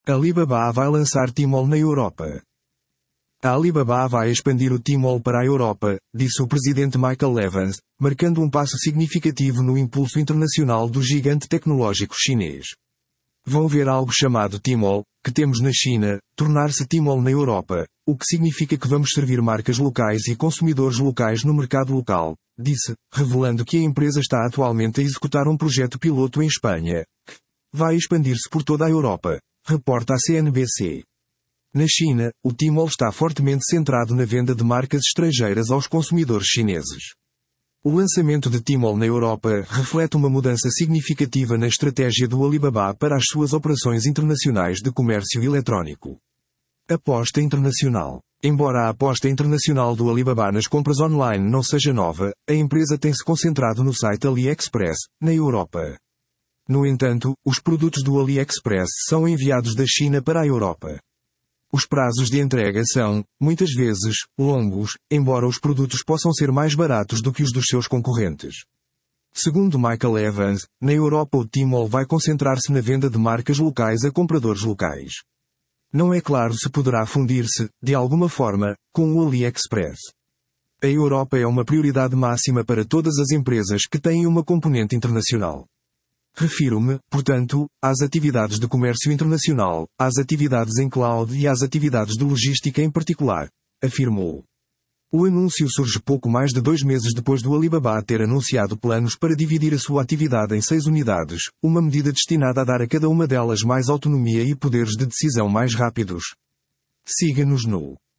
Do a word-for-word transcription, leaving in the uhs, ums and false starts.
Alibaba vai lançar Tmall na Europa. A Alibaba vai expandir o Tmall para a Europa, disse o presidente Michael Evans, marcando um passo significativo no impulso internacional do gigante tecnológico chinês. Vão ver algo chamado Tmall, que temos na China, tornar-se Tmall na Europa, o que significa que vamos servir marcas locais e consumidores locais no mercado local, disse, revelando que a empresa está atualmente a executar um projeto piloto em Espanha, que vai expandir-se por toda a Europa, reporta a C N B C. Na China, o Tmall está fortemente centrado na venda de marcas estrangeiras aos consumidores chineses. O lançamento de Tmall na Europa reflete uma mudança significativa na estratégia do Alibaba para as suas operações internacionais de comércio eletrónico. Aposta internacional. Embora a aposta internacional do Alibaba nas compras online não seja nova, a empresa tem se concentrado no site AliExpress, na Europa. No entanto, os produtos do AliExpress são enviados da China para a Europa. Os prazos de entrega são, muitas vezes, longos, embora os produtos possam ser mais baratos do que os dos seus concorrentes. Segundo Michael Evans, na Europa o Tmall vai concentrar-se na venda de marcas locais a compradores locais. Não é claro se poderá fundir-se, de alguma forma, com o AliExpress. A Europa é uma prioridade máxima para todas as empresas que têm uma componente internacional. Refiro-me, portanto, às atividades de comércio internacional, às atividades em cloud e às atividades de logística em particular, afirmou. O anúncio surge pouco mais de dois meses depois do Alibaba ter anunciado planos para dividir a sua atividade em seis unidades, uma medida destinada a dar a cada uma delas mais autonomia e poderes de decisão mais rápidos. Siga-nos no